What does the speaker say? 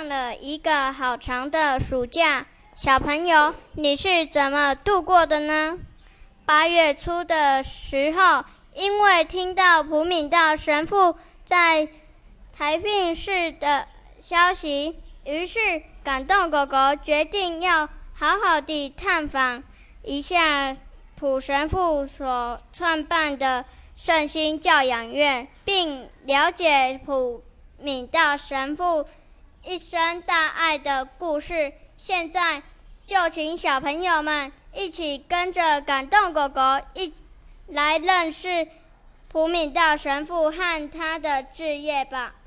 上了一个好长的暑假，小朋友，你是怎么度过的呢？8月初的时候，因为听到普敏道神父在台病逝的消息，于是感动狗狗决定要好好地探访一下普神父所创办的圣心教养院，并了解普敏道神父一生大爱的故事。现在就请小朋友们一起跟着感动狗狗一来认识普敏道神父和他的志业吧。